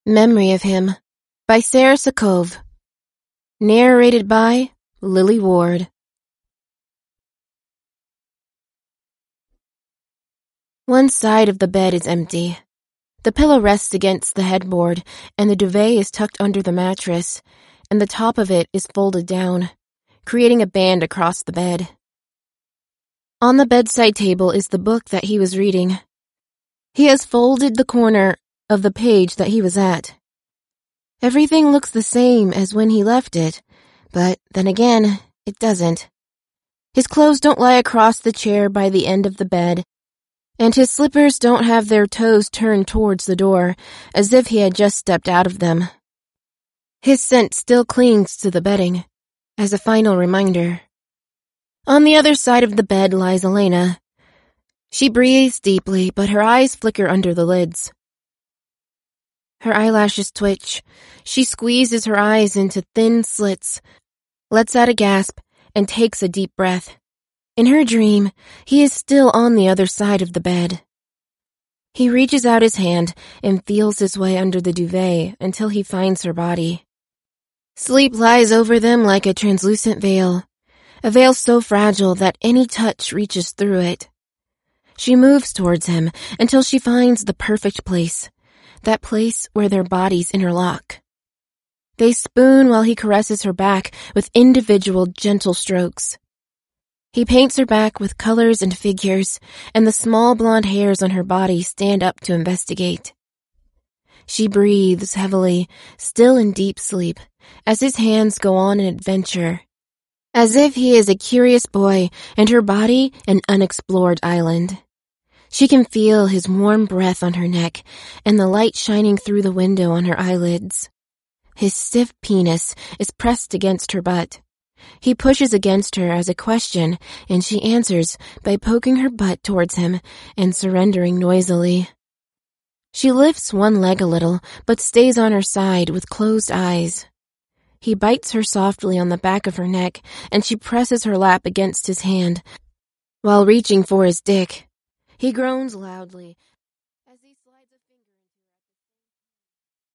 Memory of Him by Sarah Sokow. Narrated by Lily Ward. One side of the bed is empty. The pillow rests against the headboard, and the duvet is tucked under the mattress, and the top of it is folded down, creating a band across the bed. On the bedside table is the book that he was reading. He has folded the corner of the page that he was at. Everything looks the same as when he left it, but then again, it doesn't. His clothes don't lie across the chair by the end of the bed, and his slippers don't have their toes turned towards the door, as if he had just stepped out of them. His scent still clings to the bedding, as a final reminder. On the other side of the bed lies Elena. She breathes deeply, but her eyes flicker under the lids. Her eyelashes twitch. She squeezes her eyes into thin slits, lets out a gasp, and takes a deep breath. In her dream, he is still on the other side of the bed. He reaches out his hand and feels his way under the duvet until he finds her body. Sleep lies over them like a translucent veil, a veil so fragile that any touch reaches through it. She moves towards him until she finds the perfect place, that place where their bodies interlock. They spoon while he caresses her back with individual gentle strokes. He paints her back with colors and figures, and the small blonde hairs on her body stand up to investigate. She breathes heavily, still in deep sleep, as his hands go on an adventure, as if he is a curious boy and her body an unexplored island. She can feel his warm breath on her neck and the light shining through the window on her eyelids. His stiff penis is pressed against her butt. He pushes against her as a question, and she answers by poking her butt towards him and surrendering noisily. She lifts one leg a little, but stays on her side with closed eyes. He bites her softly on the back of her neck, and she presses her lap against his hand while reaching for his dick. He groans loudly.